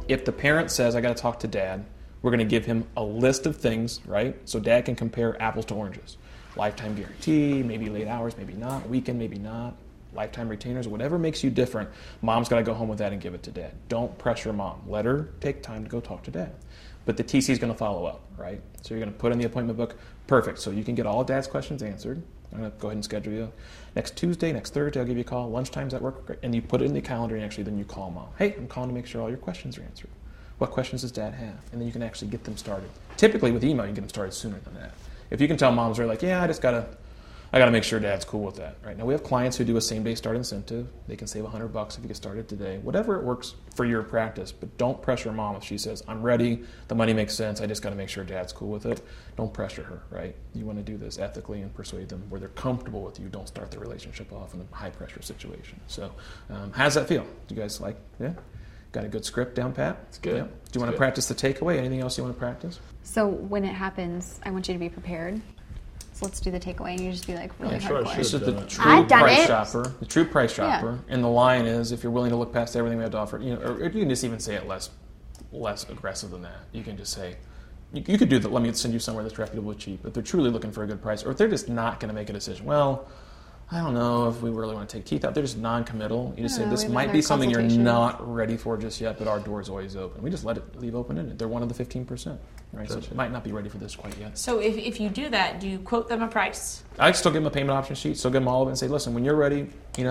if the parent says, I got to talk to dad, we're going to give him a list of things, right? So dad can compare apples to oranges. Lifetime guarantee, maybe late hours, maybe not, weekend, maybe not, lifetime retainers, whatever makes you different. Mom's got to go home with that and give it to dad. Don't pressure mom. Let her take time to go talk to dad. But the TC is going to follow up, right? So you're going to put in the appointment book. Perfect. So you can get all of dad's questions answered. I'm going to go ahead and schedule you. Next Tuesday, next Thursday, I'll give you a call. Lunchtime's at work. And you put it in the calendar, and actually then you call mom. Hey, I'm calling to make sure all your questions are answered. What questions does dad have? And then you can actually get them started. Typically with email, you get them started sooner than that. If you can tell moms are like, yeah, I got to make sure dad's cool with that. Right now, we have clients who do a same-day start incentive. They can save $100 if you get started today. Whatever it works for your practice, but don't pressure mom if she says, I'm ready, the money makes sense, I just got to make sure dad's cool with it. Don't pressure her, right? You want to do this ethically and persuade them where they're comfortable with you. Don't start the relationship off in a high-pressure situation. So how does that feel? Do you guys got a good script down pat? It's good. Yeah. Do you want to practice the takeaway? Anything else you want to practice? So when it happens, I want you to be prepared. So let's do the takeaway, and you just be like really hardcore. This is the true I've done price it. shopper. The true price shopper, and the line is if you're willing to look past everything we have to offer. Or you can just even say it less aggressive than that. You can just say, you could do that. Let me send you somewhere that's reputably cheap. If they're truly looking for a good price, or if they're just not going to make a decision. Well, I don't know if we really want to take teeth out. They're just non-committal. You just say this might be something you're not ready for just yet, but our door is always open. We just leave open-ended. They're one of the 15%, right? Gotcha. So it might not be ready for this quite yet. So if you do that, do you quote them a price? I still give them a payment option sheet, still give them all of it and say, listen, when you're ready,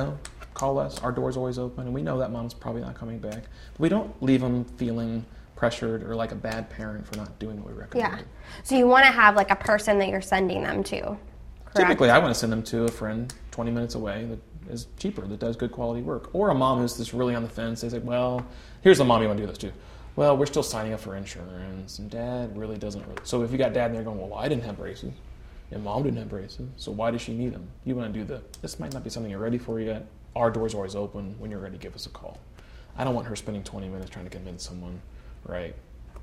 call us. Our door's always open, and we know that mom's probably not coming back. But we don't leave them feeling pressured or like a bad parent for not doing what we recommend. Yeah. So you want to have like a person that you're sending them to. Correct? Typically, I want to send them to a friend 20 minutes away that is cheaper, that does good quality work. Or a mom who's just really on the fence. They say, well, here's a mom you want to do this to. Well, we're still signing up for insurance, and dad really doesn't. So if you got dad in there going, well, I didn't have braces, and mom didn't have braces, so why does she need them? You want to do this might not be something you're ready for yet. Our door's always open. When you're ready, give us a call. I don't want her spending 20 minutes trying to convince someone, right,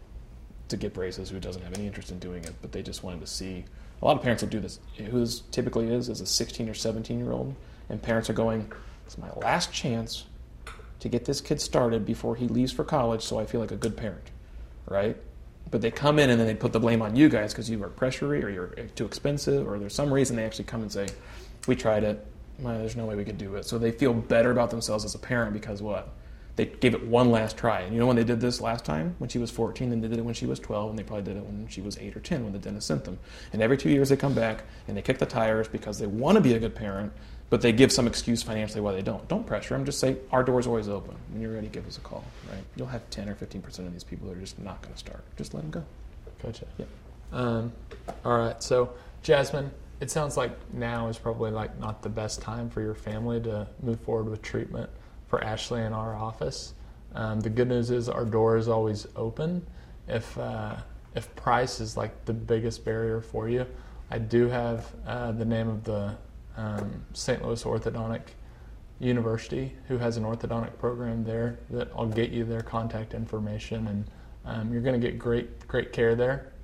to get braces who doesn't have any interest in doing it, but they just wanted to see. A lot of parents will do this. Who this typically is a 16 or 17-year-old, and parents are going, it's my last chance to get this kid started before he leaves for college so I feel like a good parent, right? But they come in and then they put the blame on you guys because you are pressury or you're too expensive or there's some reason they actually come and say, we tried it, there's no way we could do it. So they feel better about themselves as a parent because what? They gave it one last try. And you know when they did this last time? When she was 14, and they did it when she was 12, and they probably did it when she was 8 or 10 when the dentist sent them. And every 2 years they come back, and they kick the tires because they want to be a good parent, but they give some excuse financially why they don't. Don't pressure them. Just say, our door's always open. When you're ready, give us a call. Right? You'll have 10 or 15% of these people that are just not going to start. Just let them go. Gotcha. Yep. All right. So, Jasmine, it sounds like now is probably like not the best time for your family to move forward with treatment for Ashley in our office. The good news is our door is always open. If price is like the biggest barrier for you, I do have the name of the St. Louis Orthodontic University, who has an orthodontic program there that I'll get you their contact information, and you're going to get great care there.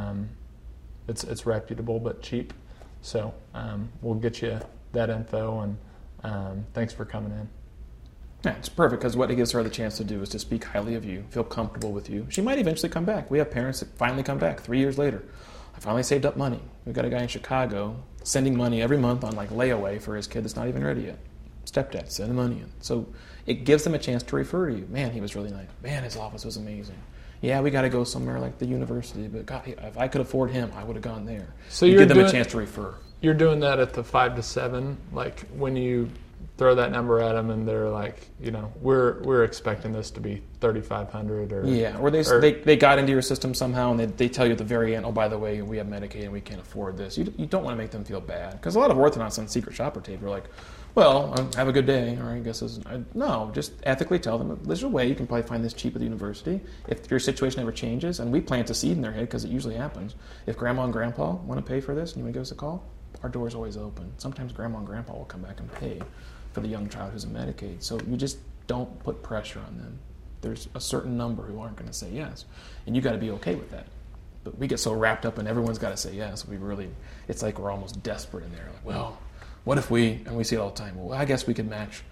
It's reputable but cheap, so we'll get you that info, and thanks for coming in. Yeah, it's perfect because what it gives her the chance to do is to speak highly of you, feel comfortable with you. She might eventually come back. We have parents that finally come back 3 years later. I finally saved up money. We've got a guy in Chicago sending money every month on like layaway for his kid that's not even ready yet. Stepdad, send the money in. So it gives them a chance to refer to you. Man, he was really nice. Man, his office was amazing. Yeah, we got to go somewhere like the university, but God, if I could afford him, I would have gone there. So you give them a chance to refer. You're doing that at the 5 to 7, like when you throw that number at them and they're like, we're expecting this to be $3,500 or yeah, or they got into your system somehow and they tell you at the very end, oh, by the way, we have Medicaid and we can't afford this. You don't want to make them feel bad because a lot of orthodontists on secret shopper tape are like, well, have a good day, or I guess no, just ethically tell them there's a way you can probably find this cheap at the university if your situation ever changes, and we plant a seed in their head because it usually happens. If grandma and grandpa want to pay for this and you want to give us a call, our door's always open. Sometimes grandma and grandpa will come back and pay for the young child who's in Medicaid. So you just don't put pressure on them. There's a certain number who aren't going to say yes, and you got to be okay with that. But we get so wrapped up in everyone's got to say yes. It's like we're almost desperate in there. Like, well, what if and we see it all the time, well, I guess we could match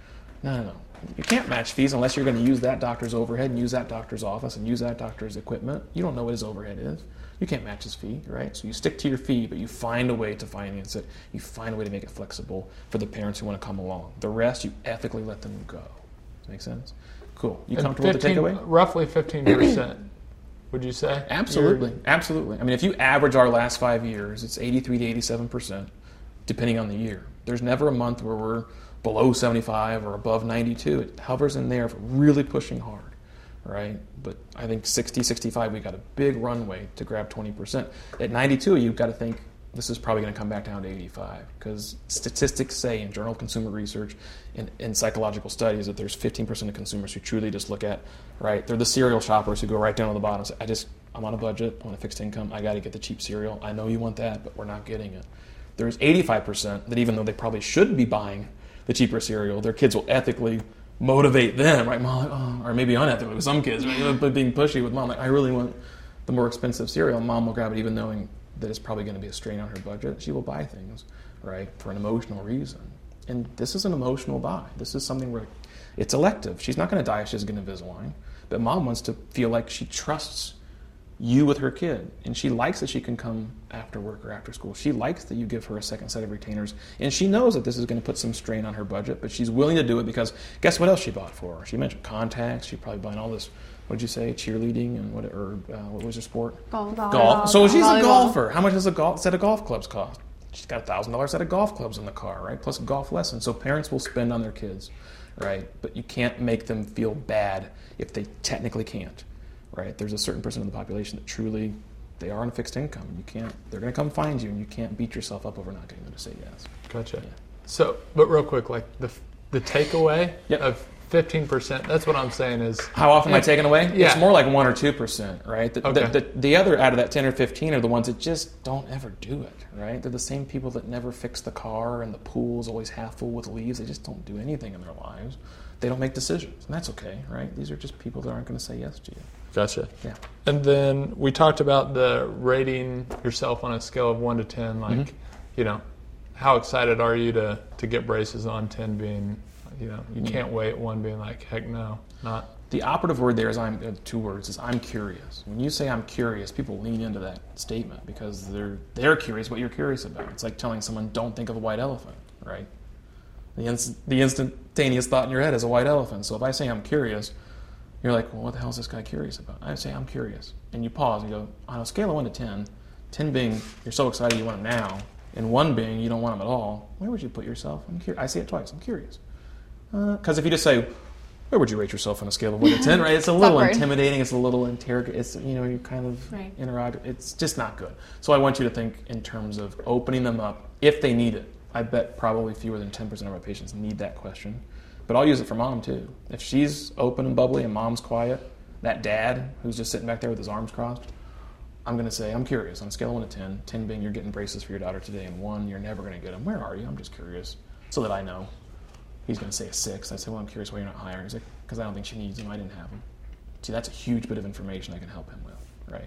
No. You can't match fees unless you're going to use that doctor's overhead and use that doctor's office and use that doctor's equipment. You don't know what his overhead is. You can't match his fee, right? So you stick to your fee, but you find a way to finance it. You find a way to make it flexible for the parents who want to come along. The rest, you ethically let them go. Does that make sense? Cool. You comfortable with the takeaway? Roughly 15%, would you say? Absolutely. Absolutely. I mean, if you average our last 5 years, it's 83 to 87%, depending on the year. There's never a month where we're below 75 or above 92. It hovers in there if we're really pushing hard, right? But I think 60, 65, we got a big runway to grab 20%. At 92, you've got to think this is probably going to come back down to 85 because statistics say in Journal of Consumer Research and psychological studies that there's 15% of consumers who truly just look at, right? They're the cereal shoppers who go right down to the bottom and say, I'm on a budget, I'm on a fixed income, I got to get the cheap cereal. I know you want that, but we're not getting it. There's 85% that even though they probably should be buying the cheaper cereal, their kids will ethically motivate them, right? Mom, like, oh, or maybe unethically with some kids, right? But being pushy with mom, like, I really want the more expensive cereal. Mom will grab it even knowing that it's probably going to be a strain on her budget. She will buy things, right, for an emotional reason. And this is an emotional buy. This is something where it's elective. She's not going to die if she doesn't get Invisalign. But mom wants to feel like she trusts you with her kid. And she likes that she can come after work or after school. She likes that you give her a second set of retainers. And she knows that this is going to put some strain on her budget, but she's willing to do it because guess what else she bought for her? She mentioned contacts. She's probably buying all this, what did you say, cheerleading and what was her sport? Golf. So she's Volleyball. a golfer. How much does a set of golf clubs cost? She's got $1,000 set of golf clubs in the car, right? Plus a golf lesson. So parents will spend on their kids, right? But you can't make them feel bad if they technically can't. Right, there's a certain percent of the population that truly they are on a fixed income, and you can't. They're going to come find you, and you can't beat yourself up over not getting them to say yes. Gotcha. Yeah. So, but real quick, like the takeaway Yep. of 15%. That's what I'm saying is How often am I taking away? Yeah. It's more like 1 or 2%, right? Okay. The other out of that 10 or 15 are the ones that just don't ever do it, right? They're the same people that never fix the car, and the pool's always half full with leaves. They just don't do anything in their lives. They don't make decisions, and that's okay, right? These are just people that aren't going to say yes to you. Gotcha. Yeah. And then we talked about the rating yourself on a scale of 1 to 10. Like, you know, how excited are you to get braces on? 10 being, you know, you can't wait. 1 being like, heck no, not. The operative word there is two words. Is I'm curious. When you say I'm curious, people lean into that statement because they're curious what you're curious about. It's like telling someone don't think of a white elephant, right? The instantaneous thought in your head is a white elephant. So if I say I'm curious, you're like, well, what the hell is this guy curious about? I say I'm curious. And you pause and you go, on a scale of 1 to 10, 10 being you're so excited you want them now, and 1 being you don't want them at all, where would you put yourself? I say it twice. I'm curious. Because if you just say, where would you rate yourself on a scale of 1 to 10, right? It's a little awkward. intimidating. It's a little interrogative. It's, you know, you kind of Right. interrogative. It's just not good. So I want you to think in terms of opening them up if they need it. I bet probably fewer than 10% of our patients need that question. But I'll use it for mom, too. If she's open and bubbly and mom's quiet, that dad who's just sitting back there with his arms crossed, I'm going to say, I'm curious. On a scale of 1 to 10, 10 being you're getting braces for your daughter today, and 1, you're never going to get them. Where are you? I'm just curious. So that I know. He's going to say a 6. I say, well, I'm curious why you're not higher. He's like, because I don't think she needs them. I didn't have them. See, that's a huge bit of information I can help him with, right?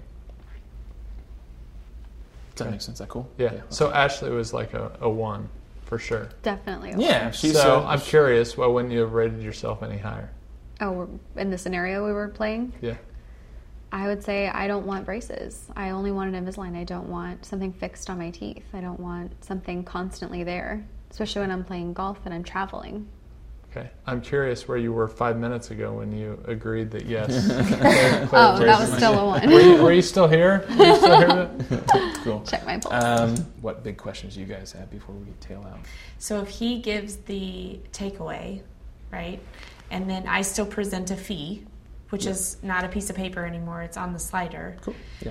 Does that make sense? Is that cool? Yeah. Okay. So Ashley was like a 1 for sure. Definitely. Yeah, she's So I'm curious, why wouldn't you have rated yourself any higher? Oh, in the scenario we were playing, Yeah. I would say I don't want braces. I only want an Invisalign. I don't want something fixed on my teeth. I don't want something constantly there, especially when I'm playing golf and I'm traveling. Okay. I'm curious where you were 5 minutes ago when you agreed that yes. Oh, that was still a 1. Were you still here? Were you still here? cool. Check my pulse. What big questions do you guys have before we tail out? So if he gives the takeaway, right, and then I still present a fee, which is not a piece of paper anymore, it's on the slider. Cool. Yeah.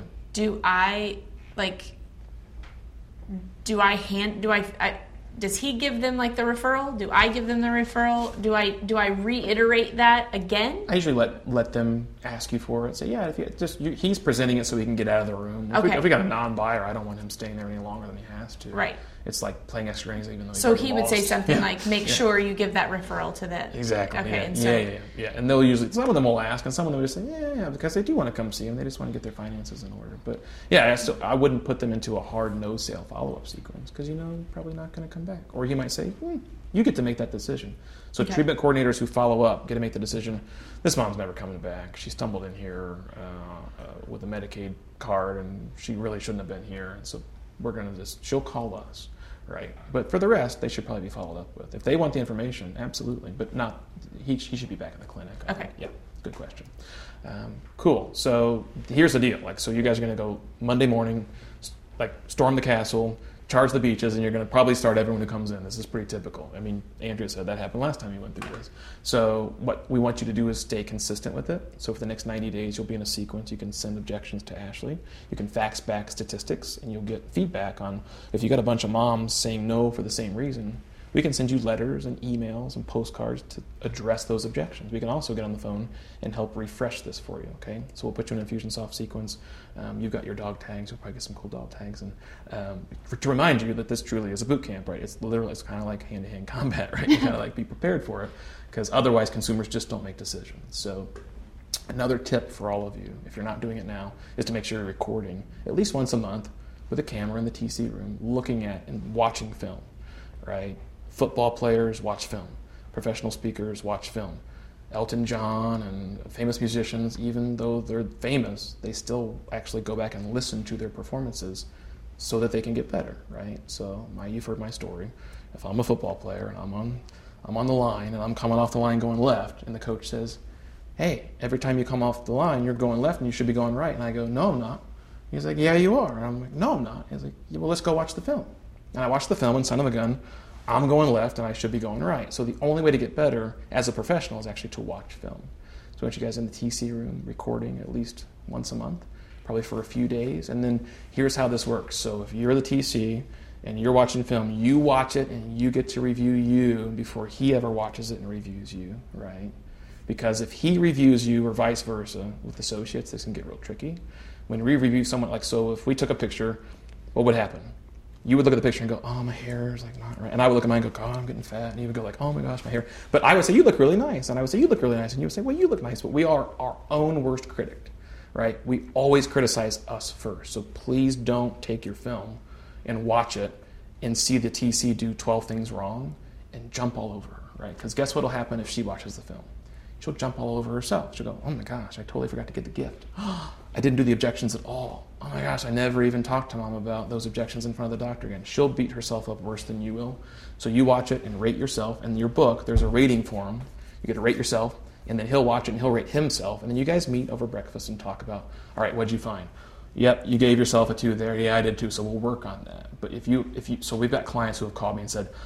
Does he give them like the referral? Do I give them the referral? Do I reiterate that again? I usually let them ask you for it. Say, yeah, if he's presenting it so he can get out of the room. If Okay. we got a non-buyer, I don't want him staying there any longer than he has to. Right. it's like playing extra innings even though So you've he already would say lost. something Yeah. like, make sure you give that referral to them. Exactly. Okay. Yeah. And so, Yeah. And they'll usually, some of them will ask, and some of them will just say, yeah, because they do want to come see him. They just want to get their finances in order. But yeah, I wouldn't put them into a hard no sale follow-up sequence because you're probably not going to come back. Or you might say, you get to make that decision. So Okay. treatment coordinators who follow up get to make the decision. This mom's never coming back. She stumbled in here with a Medicaid card, and she really shouldn't have been here. And so we're going to she'll call us. Right, but for the rest, they should probably be followed up with. If they want the information, absolutely, but not. He should be back in the clinic. Okay. Yeah, good question. Cool. So here's the deal. So you guys are going to go Monday morning, storm the castle, charge the beaches, and you're going to probably start everyone who comes in. This is pretty typical. I mean, Andrea said that happened last time you went through this. So what we want you to do is stay consistent with it. So for the next 90 days, you'll be in a sequence. You can send objections to Ashley. You can fax back statistics, and you'll get feedback on if you got a bunch of moms saying no for the same reason. We can send you letters and emails and postcards to address those objections. We can also get on the phone and help refresh this for you, okay? So we'll put you in an Infusionsoft sequence. You've got your dog tags. You'll probably get some cool dog tags. And to remind you that this truly is a boot camp, right? It's kind of like hand-to-hand combat, right? You kind of be prepared for it because otherwise consumers just don't make decisions. So another tip for all of you, if you're not doing it now, is to make sure you're recording at least once a month with a camera in the TC room, looking at and watching film, right? Football players watch film. Professional speakers watch film. Elton John and famous musicians, even though they're famous, they still actually go back and listen to their performances so that they can get better, right? So you've heard my story. If I'm a football player and I'm on the line and I'm coming off the line going left, and the coach says, hey, every time you come off the line, you're going left and you should be going right. And I go, no, I'm not. He's like, yeah, you are. And I'm like, no, I'm not. He's like, yeah, well, let's go watch the film. And I watched the film, and son of a gun, I'm going left and I should be going right. So the only way to get better as a professional is actually to watch film. So I want you guys in the TC room recording at least once a month, probably for a few days. And then here's how this works. So if you're the TC and you're watching film, you watch it and you get to review you before he ever watches it and reviews you, right? Because if he reviews you or vice versa with associates, this can get real tricky. When we review someone, so if we took a picture, what would happen? You would look at the picture and go, oh, my hair is not right. And I would look at mine and go, God, I'm getting fat. And you would go oh my gosh, my hair. But I would say, you look really nice. And I would say, you look really nice. And you would say, well, you look nice. But we are our own worst critic, right? We always criticize us first. So please don't take your film and watch it and see the TC do 12 things wrong and jump all over her, right? Because guess what will happen if she watches the film? She'll jump all over herself. She'll go, oh my gosh, I totally forgot to get the gift. I didn't do the objections at all. Oh my gosh, I never even talked to mom about those objections in front of the doctor again. She'll beat herself up worse than you will. So you watch it and rate yourself. In your book, there's a rating form. You get to rate yourself, and then he'll watch it and he'll rate himself. And then you guys meet over breakfast and talk about, all right, what'd you find? Yep, you gave yourself a 2 there. Yeah, I did too, so we'll work on that. But so we've got clients who have called me and said,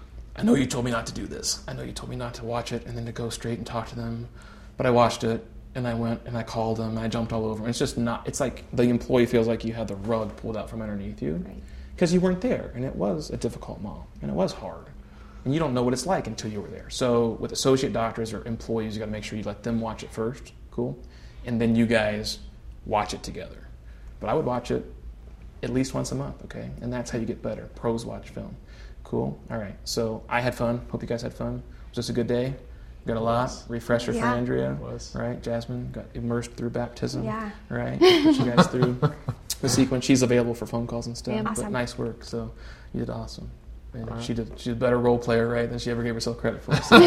I know you told me not to do this. I know you told me not to watch it and then to go straight and talk to them. But I watched it, and I went and I called them, and I jumped all over them. It's just not, it's like the employee feels like you had the rug pulled out from underneath you because you weren't there, and it was a difficult mom, and it was hard. And you don't know what it's like until you were there. So with associate doctors or employees, you got to make sure you let them watch it first, cool? And then you guys watch it together. But I would watch it at least once a month, okay? And that's how you get better. Pros watch film. Cool? All right. So I had fun. Hope you guys had fun. Was this a good day? Got a lot. Refresher for Andrea. Right? Jasmine got immersed through baptism. Yeah. Right? Put you guys through the sequence. She's available for phone calls and stuff. Yeah, but awesome. nice work. So you did awesome. And she's a better role player, right, than she ever gave herself credit for. So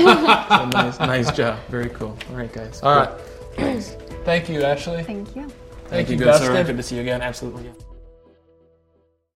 nice job. Very cool. All right, guys. All right. Thank you, Ashley. Thank you. Thank you, good Dustin. sir. Good to see you again. Absolutely. Yeah.